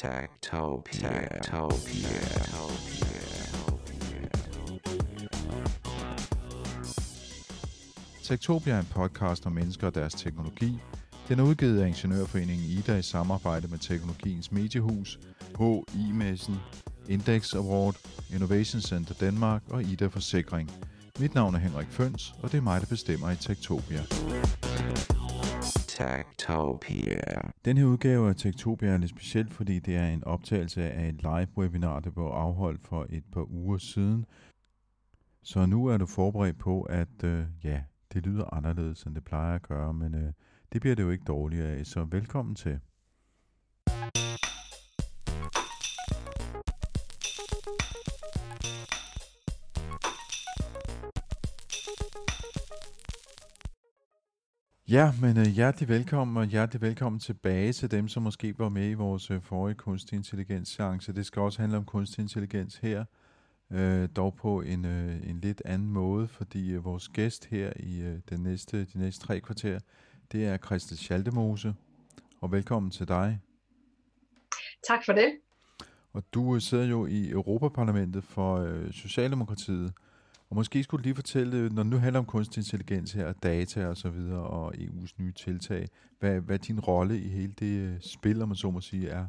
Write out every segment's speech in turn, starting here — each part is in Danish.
Techtopia. Techtopia er en podcast om mennesker og deres teknologi. Den er udgivet af Ingeniørforeningen IDA i samarbejde med Teknologiens Mediehus, HI-messen, Index Award, Innovation Center Danmark og IDA Forsikring. Mit navn er Henrik Føns, og det er mig, der bestemmer i Techtopia. Den her udgave af Techtopia er lidt speciel, fordi det er en optagelse af et live-webinar, der blev afholdt for et par uger siden. Så nu er du forberedt på, at det lyder anderledes, end det plejer at gøre, men det bliver det jo ikke dårligere af, så velkommen til. Ja, men hjertelig velkommen, og hjertelig velkommen tilbage til dem, som måske var med i vores forrige kunstig intelligens-seance. Det skal også handle om kunstig intelligens her, dog på en lidt anden måde, fordi vores gæst her i de næste 3 kvarter, det er Christel Schaldemose, og velkommen til dig. Tak for det. Og du sidder jo i Europaparlamentet for Socialdemokratiet, og måske skulle du lige fortælle, når det nu handler om kunstig intelligens her, data og så videre, og EU's nye tiltag, hvad din rolle i hele det spil, om man så må sige, er?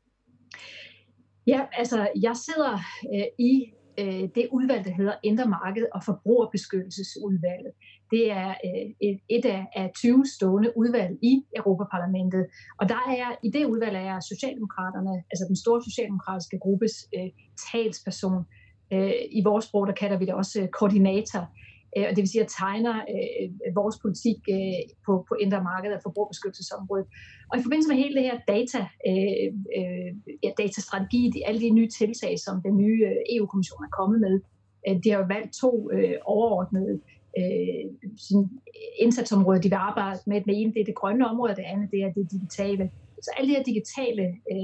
Ja, altså jeg sidder i det udvalg, der hedder Indre Marked og Forbrugerbeskyttelsesudvalget. Det er et af 20 stående udvalg i Europaparlamentet. Og der er i det udvalg er Socialdemokraterne, altså den store socialdemokratiske gruppes talsperson. I vores sprog, der kalder vi det også koordinator. Og det vil sige, at tegner vores politik på indre marked og forbrugerbeskyttelsesområdet. Og i forbindelse med hele det her datastrategi, alle de nye tiltag, som den nye EU-kommission er kommet med, de har jo valgt 2 overordnede indsatsområder, de vil arbejde med. Den ene, det er det grønne område, og det andet, det er det digitale. Så alle de her digitale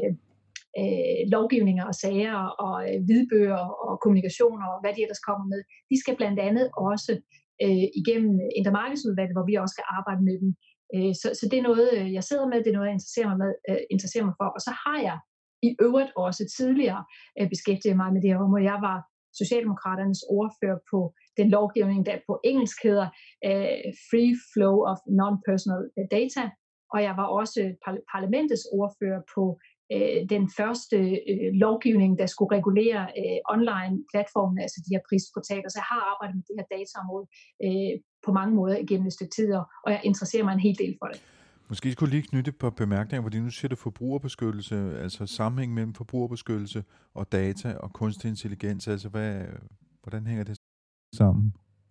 lovgivninger og sager og hvidbøger og kommunikationer og hvad de ellers kommer med, de skal blandt andet også igennem Indre Markedsudvalget, hvor vi også skal arbejde med dem. Så det er noget, jeg sidder med, det er noget, jeg interesserer mig for. Og så har jeg i øvrigt også tidligere beskæftiget mig med det her område. Jeg var Socialdemokraternes ordfører på den lovgivning, der på engelsk hedder Free Flow of Non-Personal Data, og jeg var også parlamentets ordfører på den første lovgivning, der skulle regulere online platformen, altså de her prisportaler. Så jeg har arbejdet med det her dataområde på mange måder igennem et stykke tid, og jeg interesserer mig en hel del for det. Måske skulle lige knytte på bemærkninger, fordi nu siger du forbrugerbeskyttelse, altså sammenhæng mellem forbrugerbeskyttelse og data og kunstig intelligens, altså hvordan hænger det sammen?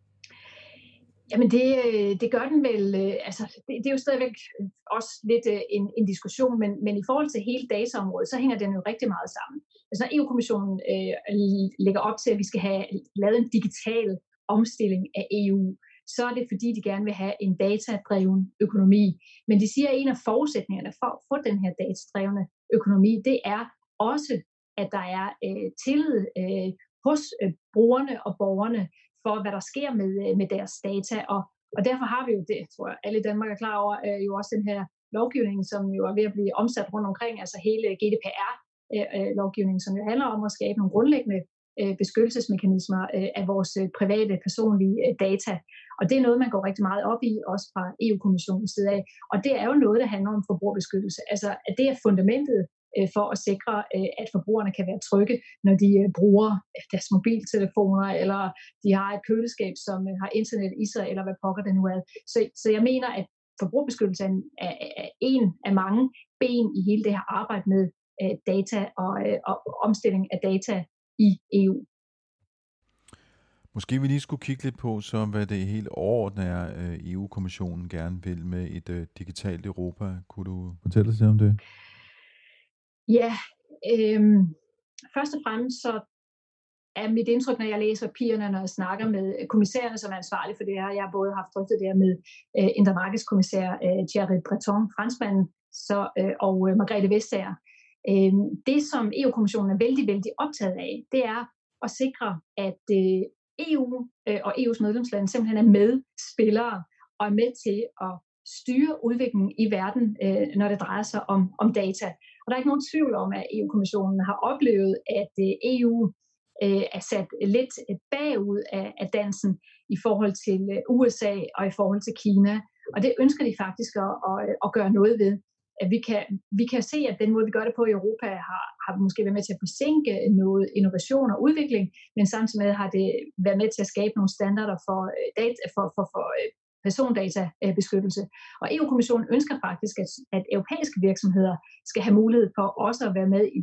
Jamen det gør den vel, altså det er jo stadigvæk også lidt en diskussion, men i forhold til hele dataområdet, så hænger den jo rigtig meget sammen. Altså når EU-kommissionen lægger op til, at vi skal have lavet en digital omstilling af EU, så er det fordi, de gerne vil have en datadreven økonomi. Men de siger, at en af forudsætningerne for at få den her datadrevne økonomi, det er også, at der er tillid hos brugerne og borgerne, for hvad der sker med deres data. Og derfor har vi jo det, tror jeg, alle i Danmark er klar over, jo også den her lovgivning, som jo er ved at blive omsat rundt omkring, altså hele GDPR-lovgivningen, som jo handler om at skabe nogle grundlæggende beskyttelsesmekanismer af vores private, personlige data. Og det er noget, man går rigtig meget op i, også fra EU-kommissionens side af. Og det er jo noget, der handler om forbrugerbeskyttelse. Altså, at det er fundamentet for at sikre, at forbrugerne kan være trygge, når de bruger deres mobiltelefoner, eller de har et køleskab, som har internet i sig, eller hvad pokker det nu er. Så jeg mener, at forbrugerbeskyttelse er en af mange ben i hele det her arbejde med data og omstilling af data i EU. Måske vi lige skulle kigge lidt på, så hvad det helt overordnet er, EU-kommissionen gerne vil med et digitalt Europa. Kunne du fortælle os om det? Ja, først og fremmest så er mit indtryk, når jeg læser papirerne, når jeg snakker med kommissærerne, som er ansvarlige for det her. Jeg har både haft drøftet det her med indre markedskommissær Thierry Breton, franskmanden, og Margrethe Vestager. Det, som EU-kommissionen er vældig, vældig optaget af, det er at sikre, at EU og EU's medlemslande simpelthen er medspillere og er med til at styre udviklingen i verden, når det drejer sig om data. Og der er ikke nogen tvivl om, at EU-kommissionen har oplevet, at EU er sat lidt bagud af dansen i forhold til USA og i forhold til Kina. Og det ønsker de faktisk at gøre noget ved. Vi kan se, at den måde, vi gør det på i Europa, har måske været med til at forsinke noget innovation og udvikling, men samtidig har det været med til at skabe nogle standarder for persondatabeskyttelse. Og EU-kommissionen ønsker faktisk, at europæiske virksomheder skal have mulighed for også at være med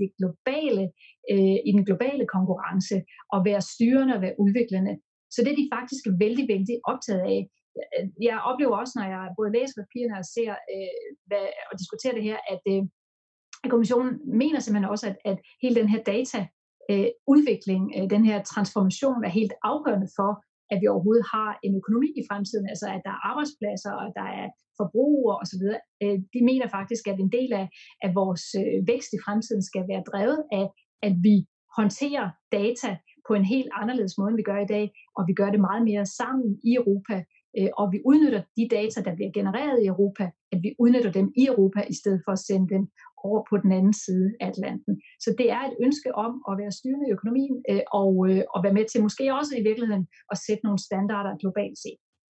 i den globale konkurrence og være styrende og være udviklende. Så det er de faktisk vældig, vældig optaget af. Jeg oplever også, når jeg både læser papirerne og ser og diskuterer det her, at kommissionen mener simpelthen også, at hele den her dataudvikling, den her transformation er helt afgørende for, at vi overhovedet har en økonomi i fremtiden, altså at der er arbejdspladser, og der er forbrugere osv. De mener faktisk, at en del af vores vækst i fremtiden skal være drevet af, at vi håndterer data på en helt anderledes måde, end vi gør i dag, og vi gør det meget mere sammen i Europa, og vi udnytter de data, der bliver genereret i Europa, at vi udnytter dem i Europa, i stedet for at sende dem over på den anden side af Atlanten. Så det er et ønske om at være styrende i økonomien, og være med til måske også i virkeligheden at sætte nogle standarder globalt set.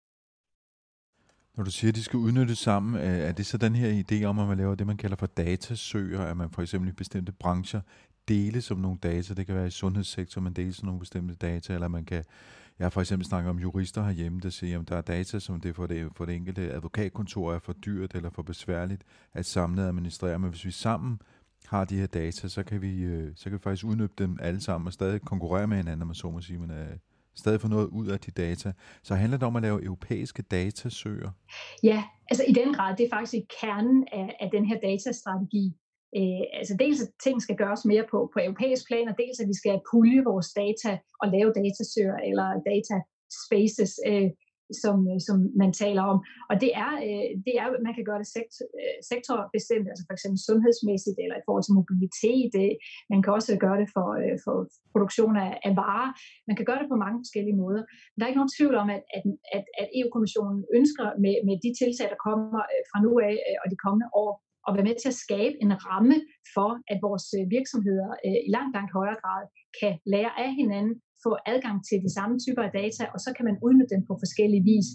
Når du siger, at de skal udnyttes sammen, er det så den her idé om, at man laver det, man kalder for datasøer, at man for eksempel i bestemte brancher deles om nogle data, det kan være i sundhedssektoren, man deles om nogle bestemte data, eller man kan, jeg har for eksempel snakket om jurister herhjemme, der siger, at der er data, som det for det enkelte advokatkontor er for dyrt eller for besværligt at samle og administrere, men hvis vi sammen har de her data, så kan vi faktisk udnytte dem alle sammen og stadig konkurrere med hinanden, om man så må sige, men stadig få noget ud af de data. Så handler det om at lave europæiske datasøer? Ja, altså i den grad, det er faktisk kernen af den her datastrategi. Altså dels at ting skal gøres mere på europæisk plan, og dels at vi skal pulje vores data og lave datasøer eller data spaces, som man taler om. Og det er man kan gøre det sektorbestemt, altså for eksempel sundhedsmæssigt eller i forhold til mobilitet. Man kan også gøre det for produktion af varer. Man kan gøre det på mange forskellige måder. Men der er ikke nogen tvivl om, at EU-kommissionen ønsker med de tiltag, der kommer fra nu af og de kommende år, og være med til at skabe en ramme for, at vores virksomheder i langt højere grad kan lære af hinanden, få adgang til de samme typer af data, og så kan man udnytte dem på forskellige vis.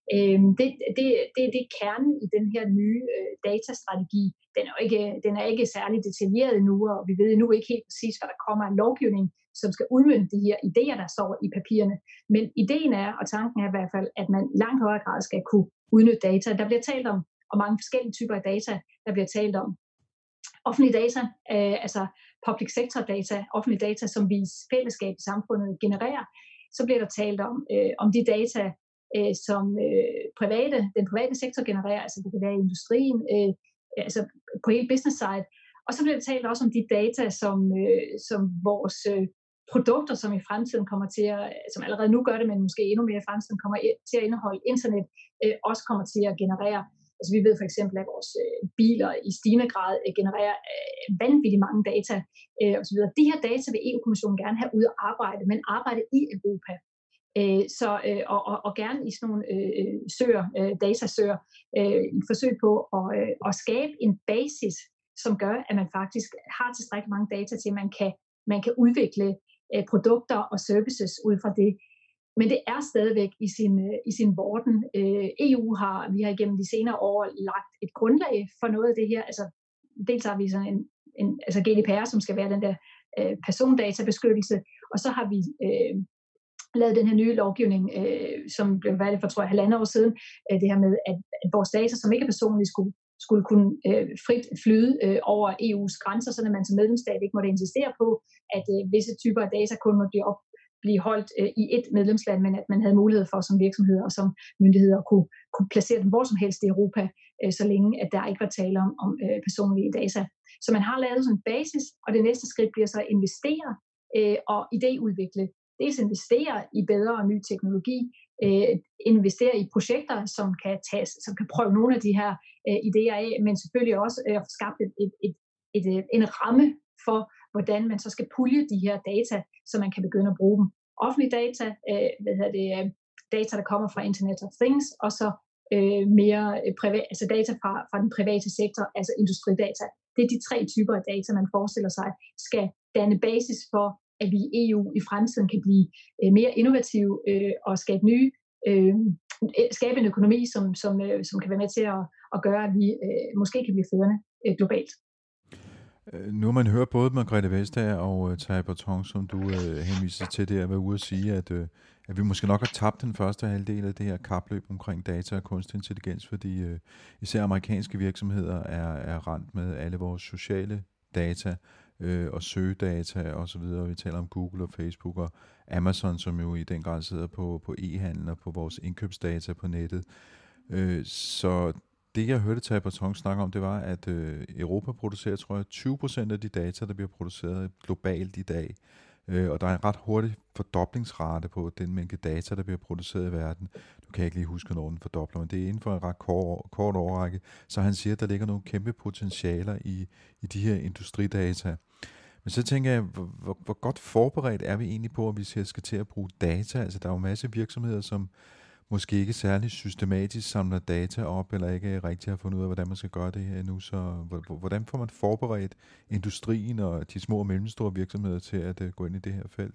Det er kernen i den her nye datastrategi. Den er ikke særlig detaljeret endnu, og vi ved endnu ikke helt præcis, hvad der kommer af lovgivning, som skal udmønte de her idéer, der står i papirerne. Men ideen er, og tanken er i hvert fald, at man i langt højere grad skal kunne udnytte data. Der bliver talt om mange forskellige typer af data. Der bliver talt om offentlige data, altså public sector data, offentlige data, som vi i fællesskab i samfundet genererer. Så bliver der talt om de data, som den private sektor genererer, altså det kan være i industrien, altså på hele business side. Og så bliver der talt også om de data, som vores produkter, som i fremtiden kommer til at, som allerede nu gør det, men måske endnu mere i fremtiden kommer til at indeholde internet, også kommer til at generere. Altså vi ved for eksempel, at vores biler i stigende grad genererer vanvittigt mange data osv. De her data vil EU-kommissionen gerne have ud at arbejde, men arbejde i Europa. Og gerne i sådan nogle datasøer, et forsøg på at skabe en basis, som gør, at man faktisk har tilstrækkeligt mange data til, at man kan udvikle produkter og services ud fra det. Men det er stadigvæk i sin vorden. Vi har igennem de senere år lagt et grundlag for noget af det her. Altså, dels har vi sådan altså GDPR, som skal være den der persondatabeskyttelse, og så har vi lavet den her nye lovgivning, som blev valgt for, tror jeg, 1,5 år siden. Det her med, at vores data, som ikke er personlige, skulle kunne frit flyde over EU's grænser, så man som medlemsstat ikke måtte insistere på, at visse typer af data kun må blive holdt i et medlemsland, men at man havde mulighed for som virksomheder og som myndigheder at kunne placere dem hvor som helst i Europa, så længe at der ikke var tale om personlige data. Så man har lavet sådan en basis, og det næste skridt bliver så at investere og idéudvikle. Dels investere i bedre og ny teknologi, investere i projekter, som kan prøve nogle af de her idéer af, men selvfølgelig også at skabe en ramme for, hvordan man så skal pulje de her data, så man kan begynde at bruge dem. Offentlige data, data, der kommer fra Internet of Things, og så mere privat, altså data fra den private sektor, altså industridata. Det er de 3 typer af data, man forestiller sig, skal danne basis for, at vi i EU i fremtiden kan blive mere innovative og skabe en økonomi, som kan være med til at gøre, at vi måske kan blive førende globalt. Nu har man hørt både Margrethe Vestager og Terje Breton, som du henviser til der, være ude at sige, at vi måske nok har tabt den første halvdel af det her kapløb omkring data og kunstig intelligens, fordi især amerikanske virksomheder er rendt med alle vores sociale data og søgedata osv. Vi taler om Google og Facebook og Amazon, som jo i den grad sidder på e-handel og på vores indkøbsdata på nettet. Så det, jeg hørte Terje Breton snakke om, det var, at Europa producerer, tror jeg, 20% af de data, der bliver produceret globalt i dag. Og der er en ret hurtig fordoblingsrate på den mængde data, der bliver produceret i verden. Du kan ikke lige huske, når den fordobler, men det er inden for en ret kort årrække. Så han siger, at der ligger nogle kæmpe potentialer i de her industridata. Men så tænker jeg, hvor godt forberedt er vi egentlig på, at vi skal til at bruge data? Altså, der er jo en masse virksomheder, som måske ikke særlig systematisk samler data op, eller ikke rigtig har fundet ud af, hvordan man skal gøre det her endnu. Så hvordan får man forberedt industrien og de små og mellemstore virksomheder til at gå ind i det her felt?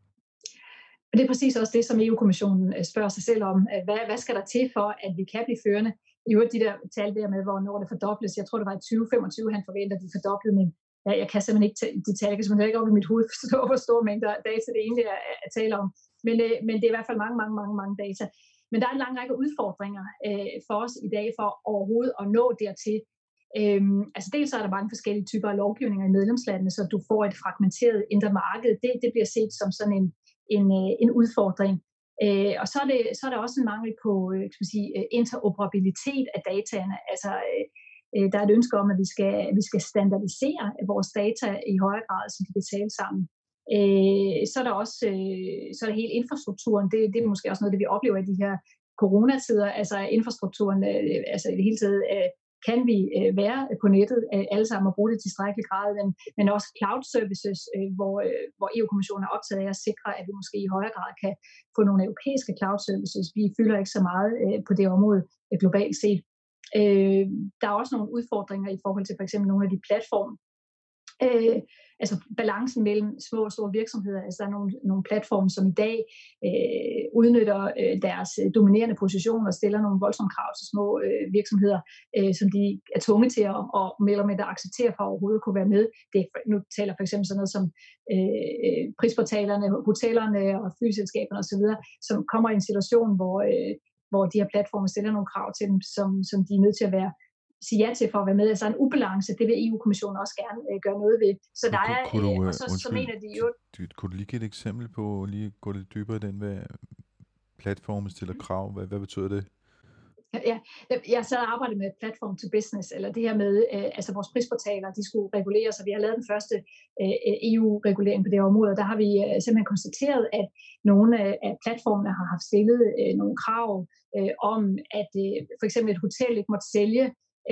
Det er præcis også det, som EU-kommissionen spørger sig selv om. Hvad skal der til for, at vi kan blive førende? I øvrigt de der tal der med, hvornår det fordobles. Jeg tror, det var i 2025, han forventer, at de fordoblede, men jeg kan simpelthen ikke de tal, jeg kan simpelthen ikke op i mit hoved forstå, hvor store mængder data det egentlig er tale om. Men det er i hvert fald mange data. Men der er en lang række udfordringer for os i dag for overhovedet at nå dertil. Altså dels er der mange forskellige typer af lovgivninger i medlemslandene, så du får et fragmenteret indre marked. Det bliver set som sådan en udfordring. Og så er der også en mangel på interoperabilitet af dataene. Altså der er et ønske om, at vi skal standardisere vores data i højere grad, så de kan tale sammen. Så er der også så er der hele infrastrukturen. Det er måske også noget, det vi oplever i de her coronatider. Altså infrastrukturen, altså i det hele taget kan vi være på nettet alle sammen og bruge det i tilstrækkelig grad, men også cloud services, hvor EU-kommissionen er optaget af at sikre, at vi måske i højere grad kan få nogle europæiske cloud services. Vi fylder ikke så meget på det område globalt set. Der er også nogle udfordringer i forhold til for eksempel nogle af de platforme. Altså balancen mellem små og store virksomheder. Altså der er nogle platforme, som i dag udnytter deres dominerende position og stiller nogle voldsomme krav til små virksomheder, som de er tvunget til at mere med at acceptere for at overhovedet kunne være med. Nu taler for eksempel sådan noget som prisportalerne, hotellerne og flyselskaberne osv., som kommer i en situation, hvor de her platforme stiller nogle krav til dem, som de er nødt til at sige ja til for at være med. Altså en ubalance, det vil EU-kommissionen også gerne gøre noget ved. Så der er, og så mener de jo... Kunne du lige give et eksempel på, lige gå lidt dybere i den, hvad platformen stiller krav? Hvad betyder det? Ja, jeg sad og arbejdede med platform to business, eller det her med, altså vores prisportaler, de skulle reguleres, og vi har lavet den første EU-regulering på det område, og der har vi simpelthen konstateret, at nogle af platformene har haft stillet nogle krav om, at for eksempel et hotel ikke måtte sælge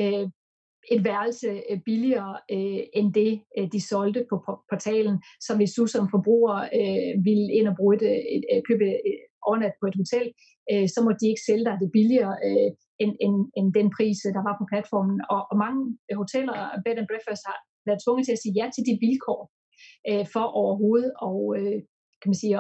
et værelse billigere end det, de solgte på portalen. Så hvis du som forbruger ville ind og bruge købe overnat på et hotel, så må de ikke sælge dig det billigere end den pris, der var på platformen. Og mange hoteller og bed and breakfast har været tvunget til at sige ja til de vilkår for overhovedet kan man sige,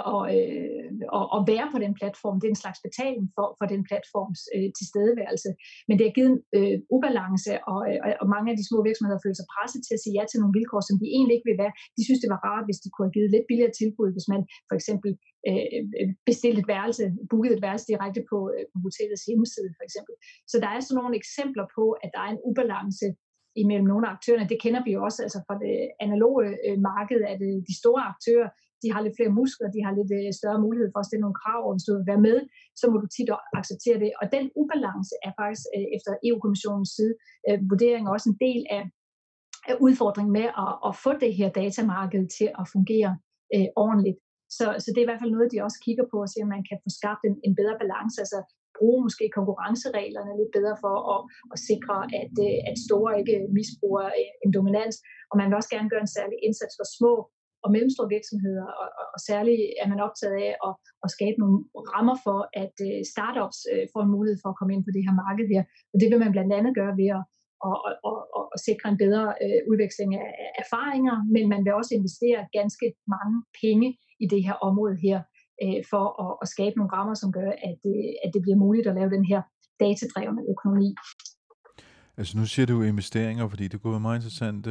at være på den platform. Det er en slags betaling for den platforms tilstedeværelse. Men det har givet ubalance, og mange af de små virksomheder føler sig presset til at sige ja til nogle vilkår, som de egentlig ikke vil være. De synes, det var rart, hvis de kunne have givet lidt billigere tilbud, hvis man for eksempel bestilte et værelse, bookede et værelse direkte på hotellets hjemmeside, for eksempel. Så der er sådan nogle eksempler på, at der er en ubalance imellem nogle af aktørerne. Det kender vi jo også altså fra det analoge marked, at de store aktører, de har lidt flere muskler, de har lidt større mulighed for at stille nogle krav, og hvis du vil være med, så må du tit acceptere det. Og den ubalance er faktisk efter EU-kommissionens side vurdering også en del af udfordringen med at få det her datamarked til at fungere ordentligt. Så det er i hvert fald noget, de også kigger på, og se om man kan få skabt en bedre balance, altså bruge måske konkurrencereglerne lidt bedre for at sikre, at store ikke misbruger en dominans, og man vil også gerne gøre en særlig indsats for små og mellemstore virksomheder, og særligt er man optaget af at skabe nogle rammer for, at startups får en mulighed for at komme ind på det her marked her. Og det vil man blandt andet gøre ved og sikre en bedre udveksling af erfaringer, men man vil også investere ganske mange penge i det her område her, for at skabe nogle rammer, som gør, at det bliver muligt at lave den her datadrevne økonomi. Altså nu siger du investeringer, fordi det kunne være meget interessant.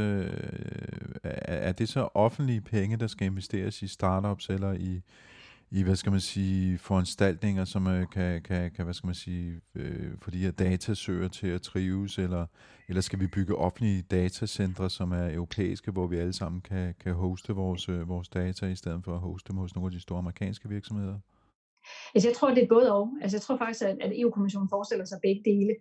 Er det så offentlige penge, der skal investeres i startups eller i hvad skal man sige, foranstaltninger, som kan hvad skal man sige, få de her datasøger til at trives, eller skal vi bygge offentlige datacentre, som er europæiske, hvor vi alle sammen kan hoste vores data, i stedet for at hoste dem hos nogle af de store amerikanske virksomheder? Altså jeg tror, det er både og. Altså jeg tror faktisk, at EU-kommissionen forestiller sig begge dele.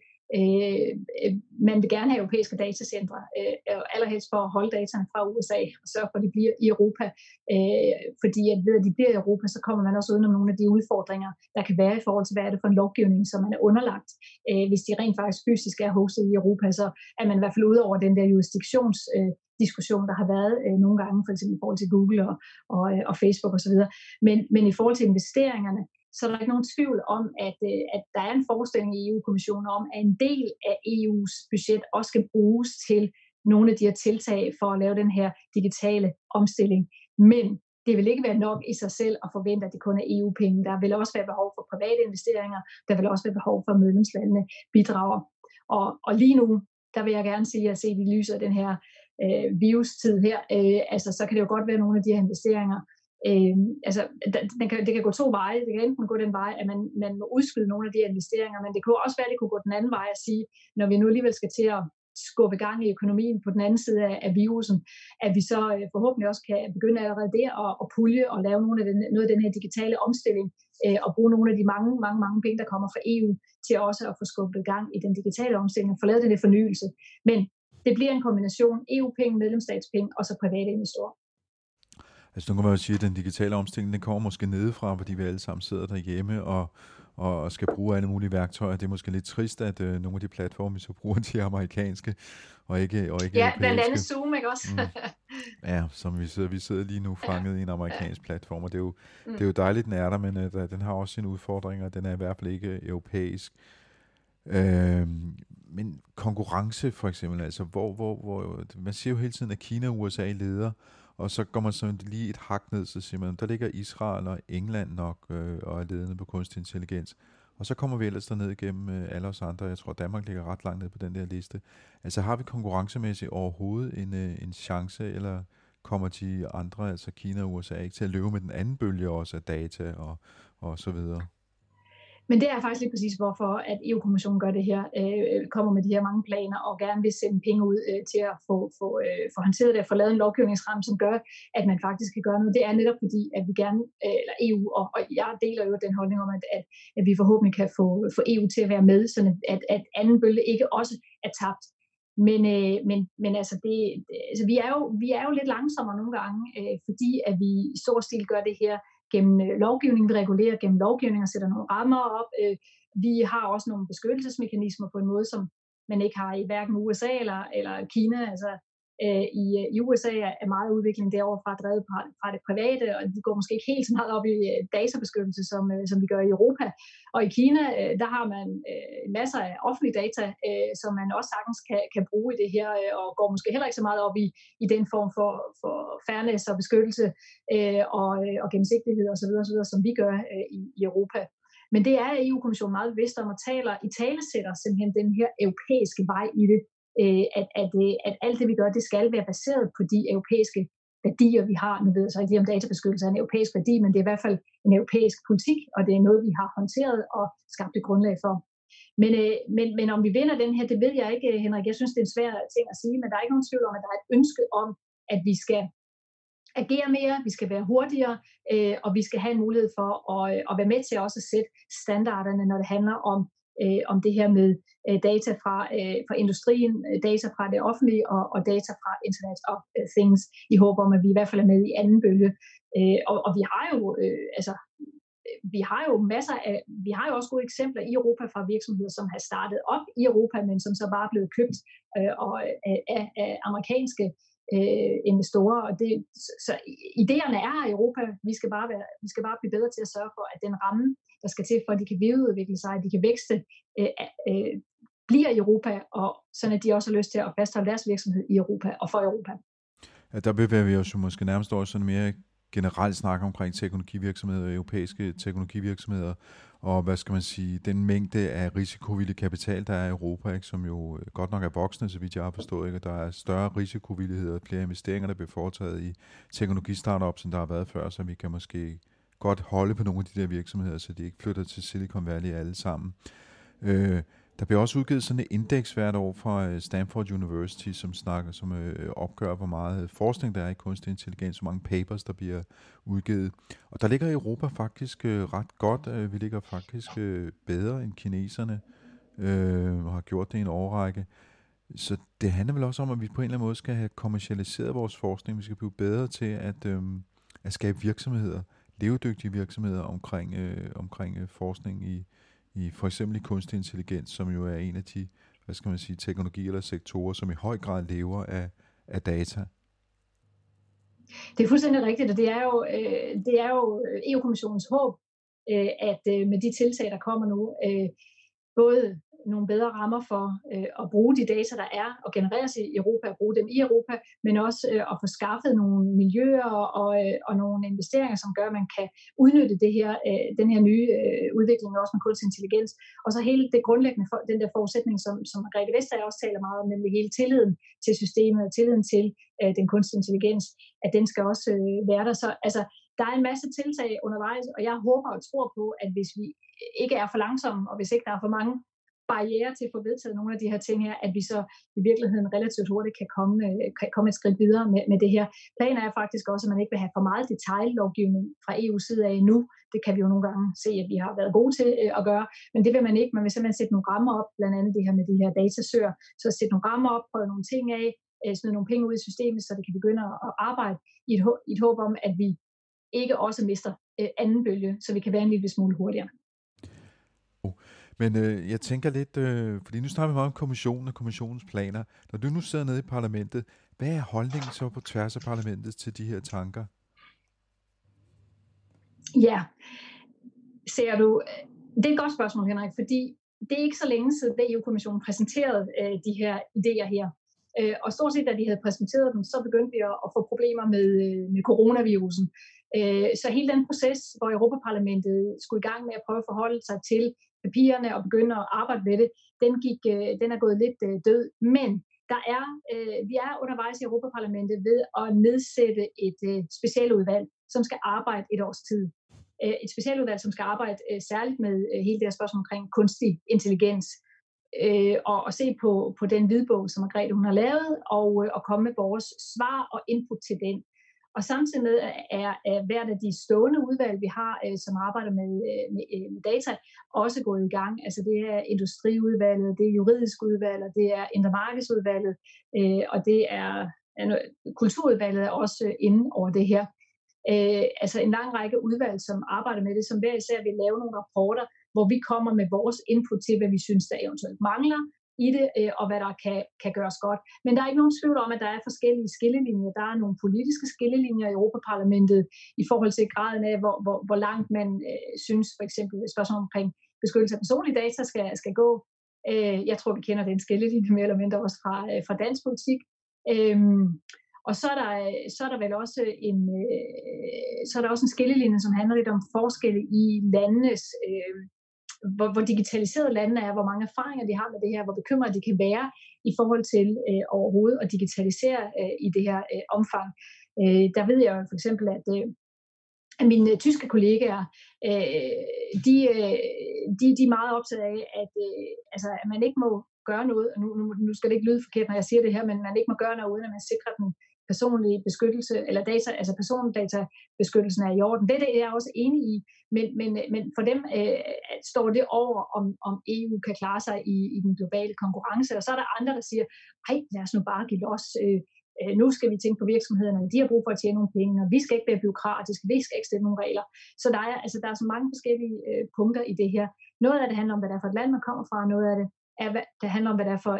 Man vil gerne have europæiske datacentre, allerhelst for at holde dataene fra USA og sørge for, at de bliver i Europa. Fordi at ved at de bliver i Europa, så kommer man også udenom nogle af de udfordringer, der kan være i forhold til, hvad er det for en lovgivning, som man er underlagt. Hvis de rent faktisk fysisk er hostet i Europa, så er man i hvert fald ude over den der jurisdiktionsdiskussion, der har været nogle gange, for eksempel i forhold til Google og Facebook osv. Men i forhold til investeringerne, så er der ikke nogen tvivl om, at der er en forestilling i EU-kommissionen om, at en del af EU's budget også skal bruges til nogle af de her tiltag for at lave den her digitale omstilling. Men det vil ikke være nok i sig selv at forvente, at det kun er EU-penge. Der vil også være behov for private investeringer. Der vil også være behov for, at medlemslandene bidrager. Og lige nu, der vil jeg gerne sige, at set i lyset af den her virustid her, så kan det jo godt være nogle af de her investeringer. Det kan gå to veje. Det kan enten gå den vej, at man må udskyde nogle af de investeringer, men det kunne også være, at det kunne gå den anden vej at sige, når vi nu alligevel skal til at skubbe gang i økonomien på den anden side af virusen, at vi så forhåbentlig også kan begynde allerede der at pulje og lave noget af den her digitale omstilling og bruge nogle af de mange penge, der kommer fra EU til også at få skubbet gang i den digitale omstilling og få lavet den her fornyelse. Men det bliver en kombination EU-penge, medlemsstatspenge og så private investorer. Altså nu kan man jo sige, at den digitale omstilling, den kommer måske nedefra, fordi vi alle sammen sidder derhjemme og skal bruge alle mulige værktøjer. Det er måske lidt trist, at nogle af de platforme, vi så bruger, de er amerikanske og ikke europæiske. Ja, blandt andet Zoom, ikke også? Ja, som vi sidder lige nu fanget i en amerikansk platform, og det er jo dejligt, den er der, men den har også sine udfordringer, og den er i hvert fald ikke europæisk. Men konkurrence for eksempel, altså hvor man siger jo hele tiden, at Kina og USA leder, og så går man så lige et hak ned, så siger man, der ligger Israel og England nok og er ledende på kunstig intelligens. Og så kommer vi ellers derned igennem alle os andre. Jeg tror, Danmark ligger ret langt ned på den der liste. Altså har vi konkurrencemæssigt overhovedet en chance, eller kommer de andre, altså Kina og USA, ikke til at løbe med den anden bølge også af data og så videre? Men det er faktisk lige præcis hvorfor, at EU-kommissionen gør det her, kommer med de her mange planer og gerne vil sende penge ud til at få håndteret det og få lavet en lovgivningsramme, som gør, at man faktisk kan gøre noget. Det er netop fordi, at vi gerne, eller EU, og jeg deler jo den holdning om, at vi forhåbentlig kan få EU til at være med, så at anden bølge ikke også er tabt. Men altså, vi er jo lidt langsommere nogle gange, fordi at vi i stor stil gør det her gennem lovgivning, vi regulerer gennem lovgivning og sætter nogle rammer op. Vi har også nogle beskyttelsesmekanismer på en måde, som man ikke har i hverken USA eller Kina. Altså, i USA er meget udvikling derovre fra drevet fra det private, og de går måske ikke helt så meget op i databeskyttelse, som vi gør i Europa. Og i Kina, der har man masser af offentlige data, som man også sagtens kan bruge i det her, og går måske heller ikke så meget op i den form for fairness og beskyttelse og gennemsigtighed osv., som vi gør i Europa. Men det er EU-kommissionen meget bevidst om, og italesætter simpelthen den her europæiske vej i det. At alt det, vi gør, det skal være baseret på de europæiske værdier, vi har. Nu ved jeg så ikke lige, om databeskyttelse er en europæisk værdi, men det er i hvert fald en europæisk politik, og det er noget, vi har håndteret og skabt et grundlag for. Men om vi vinder den her, det ved jeg ikke, Henrik. Jeg synes, det er en svær ting at sige, men der er ikke nogen tvivl om, at der er et ønske om, at vi skal agere mere, vi skal være hurtigere, og vi skal have en mulighed for at være med til også at sætte standarderne, når det handler om det her med data fra industrien, data fra det offentlige og data fra Internet of Things, i håb om, at vi i hvert fald er med i anden bølge. Og vi har jo også gode eksempler i Europa fra virksomheder, som har startet op i Europa, men som så bare er blevet købt af amerikanske investorer. Og så idéerne er her i Europa. Vi skal bare blive bedre til at sørge for, at den ramme, der skal til for, at de kan videreudvikle sig, at de kan vækste, bliver i Europa, og sådan at de også har lyst til at fastholde deres virksomhed i Europa og for Europa. Ja, der bevæger vi os jo måske nærmest over sådan mere generelt snak omkring teknologivirksomheder, europæiske teknologivirksomheder, og hvad skal man sige, den mængde af risikovillig kapital, der er i Europa, ikke, som jo godt nok er voksende, så vidt jeg har forstået, ikke, og der er større risikovillighed og flere investeringer, der bliver foretaget i teknologistartups, end der har været før, så vi kan måske godt holde på nogle af de der virksomheder, så de ikke flytter til Silicon Valley alle sammen. Der bliver også udgivet sådan et indeks hvert år fra Stanford University, som opgør, hvor meget forskning der er i kunstig intelligens, hvor mange papers, der bliver udgivet. Og der ligger Europa faktisk ret godt. Vi ligger faktisk bedre end kineserne, og har gjort det i en årrække. Så det handler vel også om, at vi på en eller anden måde skal have kommercialiseret vores forskning. Vi skal blive bedre til at skabe virksomheder, levedygtige virksomheder omkring forskning i for eksempel i kunstig intelligens, som jo er en af de, hvad skal man sige, teknologier eller sektorer, som i høj grad lever af data. Det er fuldstændig rigtigt, og det er jo EU-kommissionens håb, at med de tiltag, der kommer nu, både nogle bedre rammer for at bruge de data, der er og genereres i Europa, og bruge dem i Europa, men også at få skaffet nogle miljøer og nogle investeringer, som gør, at man kan udnytte den her nye udvikling, også med kunstig intelligens. Og så hele det grundlæggende, den der forudsætning, som Margrethe Vestager også taler meget om, nemlig hele tilliden til systemet og tilliden til den kunstig intelligens, at den skal også være der. Så altså, der er en masse tiltag undervejs, og jeg håber og tror på, at hvis vi ikke er for langsomme, og hvis ikke der er for mange barriere til at få vedtaget nogle af de her ting her, at vi så i virkeligheden relativt hurtigt kan komme et skridt videre med det her. Planen er faktisk også, at man ikke vil have for meget detaillovgivning fra EU's side af nu. Det kan vi jo nogle gange se, at vi har været gode til at gøre, men det vil man ikke. Man vil simpelthen sætte nogle rammer op, blandt andet det her med de her datasøer, så sætte nogle rammer op, prøve nogle ting af, smide nogle penge ud i systemet, så det kan begynde at arbejde i et håb om, at vi ikke også mister anden bølge, så vi kan være en lille smule hurtigere. Men jeg tænker lidt, fordi nu snakker vi meget om kommissionen og kommissionens planer. Når du nu sidder nede i parlamentet, hvad er holdningen så på tværs af parlamentet til de her tanker? Ja, ser du, det er et godt spørgsmål, Henrik, fordi det er ikke så længe siden, da EU-kommissionen præsenterede de her idéer her. Og stort set, da de havde præsenteret dem, så begyndte vi at få problemer med coronavirusen. Så hele den proces, hvor Europaparlamentet skulle i gang med at prøve at forholde sig til papirerne og begynde at arbejde med det, den er gået lidt død. Men vi er undervejs i Europaparlamentet ved at nedsætte et specialudvalg, som skal arbejde et års tid. Et specialudvalg, som skal arbejde særligt med hele det her spørgsmål omkring kunstig intelligens, og se på den hvidbog, som Margrethe hun har lavet, og komme med vores svar og input til den. Og samtidig med er hvert af de stående udvalg, vi har, som arbejder med data, også gået i gang. Altså det er industriudvalget, det er juridisk udvalg, og det er indre markedsudvalget, og det er kulturudvalget er også inde over det her. Altså en lang række udvalg, som arbejder med det, som hver især vil lave nogle rapporter, hvor vi kommer med vores input til, hvad vi synes, der eventuelt mangler i det, og hvad der kan gøres godt. Men der er ikke nogen tvivl om, at der er forskellige skillelinjer. Der er nogle politiske skillelinjer i Europaparlamentet i forhold til graden af, hvor langt man synes, for eksempel spørgsmål omkring beskyttelse af personlige data skal gå. Jeg tror, vi kender den skillelinje mere eller mindre også fra dansk politik. Og så er der vel også en skillelinje, som handler lidt om forskelle i landenes, hvor digitaliserede landene er, hvor mange erfaringer de har med det her, hvor bekymrede de kan være i forhold til overhovedet at digitalisere i det her omfang. Der ved jeg for eksempel, at mine tyske kollegaer, de er meget optaget af, at man ikke må gøre noget, og nu skal det ikke lyde forkert, når jeg siger det her, men man ikke må gøre noget, uden at man sikrer den personlige beskyttelse, eller data, altså persondatabeskyttelsen er i orden. Det er jeg også enig i, men for dem står det over, om EU kan klare sig i den globale konkurrence, og så er der andre, der siger, lad os nu bare give los, nu skal vi tænke på virksomhederne, de har brug for at tjene nogle penge, og vi skal ikke være byråkratiske, vi skal ikke stille nogle regler. Så der er så mange forskellige punkter i det her. Noget af det handler om, hvad det er for et land, man kommer fra, noget af det handler om, hvad det er for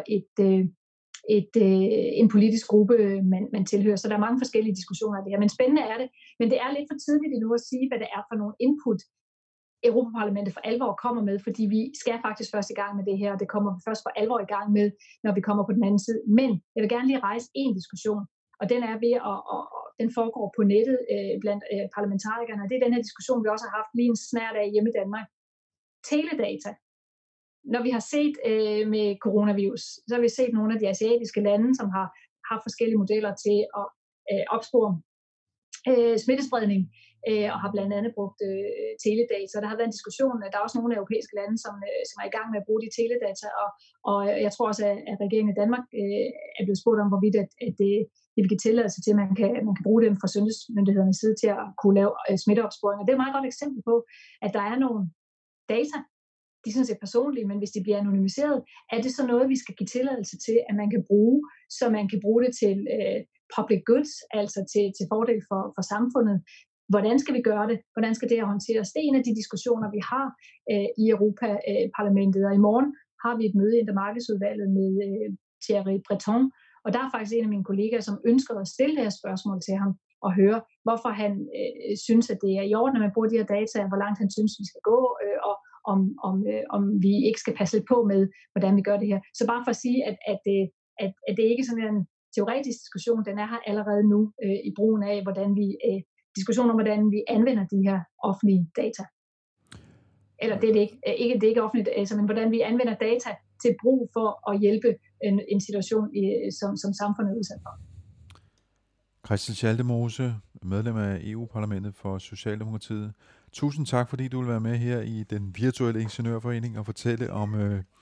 en politisk gruppe, man tilhører. Så der er mange forskellige diskussioner af det her. Men spændende er det. Men det er lidt for tidligt endnu at sige, hvad det er for nogle input, Europaparlamentet for alvor kommer med, fordi vi skal faktisk først i gang med det her, og det kommer vi først for alvor i gang med, når vi kommer på den anden side. Men jeg vil gerne lige rejse en diskussion, og den er ved den foregår på nettet blandt parlamentarikerne, og det er den her diskussion, vi også har haft lige en snært af hjemme i Danmark. Teledata. Når vi har set med coronavirus, så har vi set nogle af de asiatiske lande, som har forskellige modeller til at opspore smittespredning, og har blandt andet brugt teledata. Der har været en diskussion, der er også nogle europæiske lande, som er i gang med at bruge de teledata, og jeg tror også, at regeringen i Danmark er blevet spurgt om, hvorvidt at det vil give tilladelse til, at man kan bruge dem fra sundhedsmyndighedernes side til at kunne lave smitteopsporinger. Det er et meget godt eksempel på, at der er nogle data, de er sådan set personlige, men hvis de bliver anonymiseret, er det så noget, vi skal give tilladelse til, at man kan bruge, så man kan bruge det til public goods, altså til fordel for samfundet. Hvordan skal vi gøre det? Hvordan skal det her håndteres? Det er en af de diskussioner, vi har i Europaparlamentet, og i morgen har vi et møde i Intermarkedsudvalget med Thierry Breton, og der er faktisk en af mine kollegaer, som ønsker at stille det her spørgsmål til ham, og høre, hvorfor han synes, at det er i orden, når man bruger de her data, hvor langt han synes, vi skal gå, og om vi ikke skal passe lidt på med, hvordan vi gør det her. Så bare for at sige, at det ikke er sådan en teoretisk diskussion, den er her allerede nu i brugen af, diskussion om, hvordan vi anvender de her offentlige data. Eller det er ikke offentligt data, men hvordan vi anvender data til brug for at hjælpe en situation, som samfundet er udsat for. Christel Schaldemose, medlem af EU-parlamentet for Socialdemokratiet. Tusind tak, fordi du vil være med her i den virtuelle ingeniørforening og fortælle om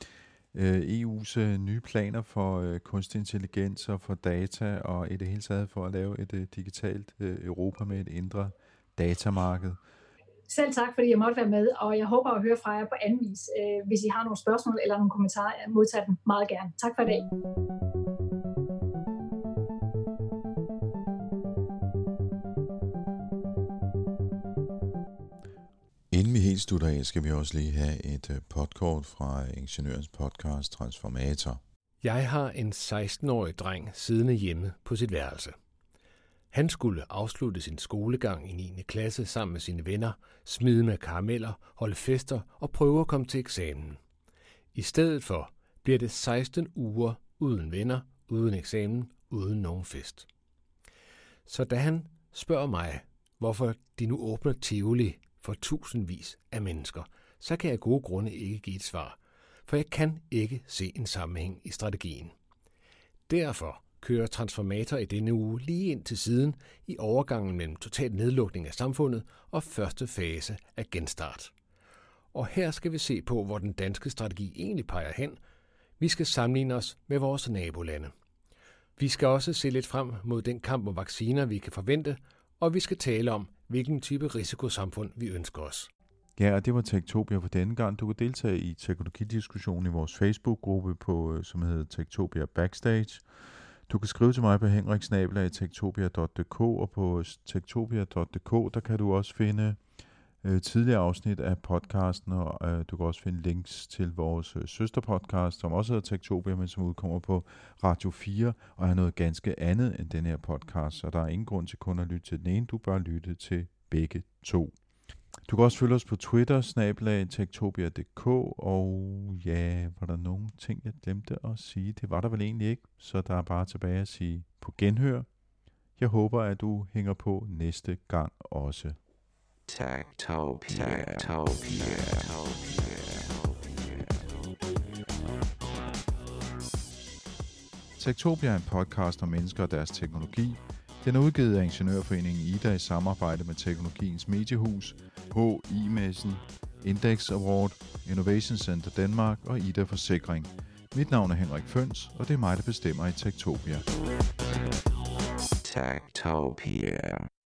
EU's nye planer for kunstig intelligens og for data, og i det hele taget for at lave et digitalt Europa med et indre datamarked. Selv tak, fordi jeg måtte være med, og jeg håber at høre fra jer på anden vis. Hvis I har nogle spørgsmål eller nogle kommentarer, jeg modtager dem meget gerne. Tak for i dag. Inden vi helt slutter af, skal vi også lige have et podkort fra Ingeniørens podcast Transformator. Jeg har en 16-årig dreng siddende hjemme på sit værelse. Han skulle afslutte sin skolegang i 9. klasse sammen med sine venner, smide med karameller, holde fester og prøve at komme til eksamen. I stedet for bliver det 16 uger uden venner, uden eksamen, uden nogen fest. Så da han spørger mig, hvorfor de nu åbner Tivoli for tusindvis af mennesker, så kan jeg af gode grunde ikke give et svar, for jeg kan ikke se en sammenhæng i strategien. Derfor kører Transformator i denne uge lige ind til siden i overgangen mellem total nedlukning af samfundet og første fase af genstart. Og her skal vi se på, hvor den danske strategi egentlig peger hen. Vi skal sammenligne os med vores nabolande. Vi skal også se lidt frem mod den kamp om vacciner, vi kan forvente, og vi skal tale om, hvilken type risikosamfund vi ønsker os. Ja, og det var Techtopia for denne gang. Du kan deltage i teknologidiskussionen i vores Facebook-gruppe, som hedder Techtopia Backstage. Du kan skrive til mig på henrik@techtopia.dk, og på techtopia.dk, der kan du også finde tidligere afsnit af podcasten, og du kan også finde links til vores søsterpodcast, som også hedder Techtopia, men som udkommer på Radio 4, og er noget ganske andet end den her podcast, så der er ingen grund til kun at lytte til den ene, du bør lytte til begge to. Du kan også følge os på Twitter, @techtopia.dk, og ja, var der nogle ting, jeg glemte at sige? Det var der vel egentlig ikke, så der er bare tilbage at sige på genhør. Jeg håber, at du hænger på næste gang også. Techtopia. Techtopia er en podcast om mennesker og deres teknologi. Den er udgivet af Ingeniørforeningen IDA i samarbejde med Teknologiens Mediehus, HI-messen, Index Award, Innovation Center Danmark og IDA Forsikring. Mit navn er Henrik Føns, og det er mig, der bestemmer i Techtopia. Techtopia.